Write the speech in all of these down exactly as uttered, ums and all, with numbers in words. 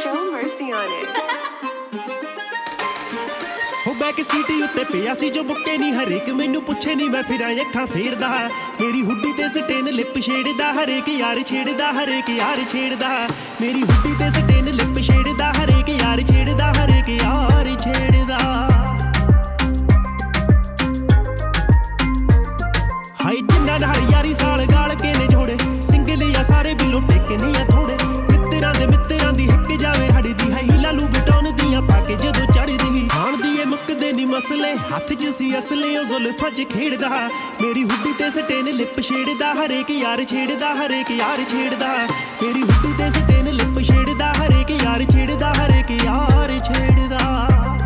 Show mercy on it. ਹੋ back seat ਉੱਤੇ ਪਿਆ ਸੀ ਜੋ ਬੁੱਕੇ ਨਹੀਂ ਹਰੇਕ ਮੈਨੂੰ ਪੁੱਛੇ ਨਹੀਂ ਮੈਂ ਫਿਰਾਂ ਅੱਖਾਂ ਫੇਰਦਾ ਮੇਰੀ ਹੁੱਡੀ ਤੇ ਸਟੇਨ ਲਿਪ ਛੇੜਦਾ ਹਰੇਕ ਯਾਰ ਛੇੜਦਾ ਹਰੇਕ ਯਾਰ ਛੇੜਦਾ ਮੇਰੀ ਹੁੱਡੀ ਤੇ ਸਟੇਨ ਲਿਪ ਛੇੜਦਾ ਹਰੇਕ ਯਾਰ ਛੇੜਦਾ ਹਰੇਕ ਯਾਰ ਛੇੜਦਾ ਹਾਈ ਜਿੰਨਾ ਨਾਲ ਯਾਰੀ ਸਾਲ ਗਾਲ ਕੇ ਨੇ ਜੋੜੇ ਸਿੰਗਲ ਆ ਸਾਰੇ ਬਿੱਲੋਂ ਟੇਕੇ ਨਹੀਂ ਆ ਥੋੜੇ ਮਿੱਤਰਾਂ ਦੇ ਮਿੱਤਰਾਂ ਦੀ ਹਿੱਕ ਜਾਵੇ ਹੜਦੀ ਹੈ ਲਾਲੂ ਬਟਾਉਣ ਦੀਆਂ ਪਾ ਕੇ ਜਦੋਂ ਚੜਦੀ ਖਾਣ ਦੀ ਇਹ ਮੁੱਕਦੇ ਨਹੀਂ ਮਸਲੇ ਹੱਥ 'ਚ ਸੀ ਅਸਲੇ ਉਹ ਜ਼ੁਲਫਾਂ 'ਚ ਖੇਡਦਾ ਮੇਰੀ ਹੁੱਡੀ ਤੇ ਸਟੇਨ ਲਿਪ ਛੇੜਦਾ ਹਰੇਕ ਯਾਰ ਛੇੜਦਾ ਹਰੇਕ ਯਾਰ ਛੇੜਦਾ ਮੇਰੀ ਹੁੱਡੀ ਤੇ ਸਟੇਨ ਲਿਪ ਛੇੜਦਾ ਹਰੇਕ ਯਾਰ ਛੇੜਦਾ ਹਰੇਕ ਯਾਰ ਛੇੜਦਾ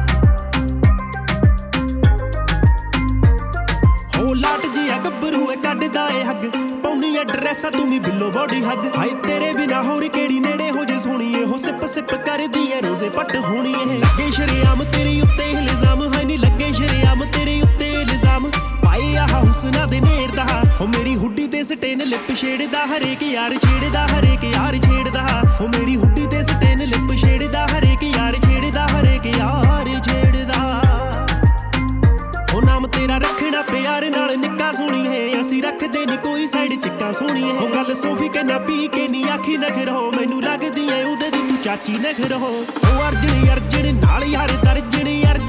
ਹੋ ਲਾਟ ਜਿਹਾ ਗੱਭਰੂ ਏ ਕੱਢਦਾ ਏ ਹੱਗ ਪਾਉਣੀ ਐਡਰੈਸ ਆ ਤੂੰ ਵੀ ਬਿੱਲੋ ਬੋਡੀ ਹੱਗ ਹਾਏ ਤੇਰੇ ਬਿਨਾ ਹੋਰ ਕਿਹੜੀ ਨੇੜੇ ਹੋ ਜੇ ਸੋਹਣੀ ਏ ਹੋ ਸਿਪ ਸਿਪ ਕਰਦੀ ਏ ਰੋਜ਼ੇ ਪੱਟ ਹੋਣੀ ਏ ਲੱਗੇ ਸ਼ਰੇਆਮ ਤੇਰੀ ਉੱਤੇ ਇਲਜ਼ਾਮ ਹੈ ਨਹੀਂ ਲੱਗੇ ਸ਼ਰੇਆਮ ਤੇਰੇ ਉੱਤੇ ਇਲਜ਼ਾਮ ਪਾਏ ਆ ਹੁਸਨਾ ਦੇ ਨੇਰ ਦਾ ਹੋ ਮੇਰੀ ਹੁੱਡੀ ਤੇ ਸਟੇਨ ਲਿਪ ਛੇੜਦਾ ਹਰੇਕ ਯਾਰ ਛੇੜਦਾ ਹਰੇਕ ਯਾਰ ਛੇੜਦਾ ਹੋ ਮੇਰੀ ਹੁੱਡੀ ਤੇ ਸਟੇਨ ਲਿਪ ਛੇੜਦਾ ਹਰੇਕ ਯਾਰ ਛੇੜਦਾ ਹਰੇਕ ਯਾਰ ਛੇੜਦਾ ਹੋ ਨਾਮ ਤੇਰਾ ਰੱਖਣਾ ਪਿਆਰ ਨਾਲ ਨਿੱਕਾ ਸੋਹਣੀ ਹੈ ਅਸੀਂ ਰੱਖਦੇ ਨੀ ਕੋਈ ਸਾਈਡ ਚਿੱਕਾ ਸੋਹਣੀ ਹੈ ਉਹ ਗੱਲ ਸੋਫੀ ਕਹਿੰਦਾ ਪੀ ਕੇ ਨੀ ਆਖੀ ਨਖਰੋ ਮੈਨੂੰ ਲੱਗਦੀ ਐ ਉਹਦੇ ਦੀ ਤੂੰ ਚਾਚੀ ਨਖਰੋ ਉਹ ਅਰਜਣ ਅਰਜਣ ਨਾਲ ਯਾਰ ਦਰਜਣ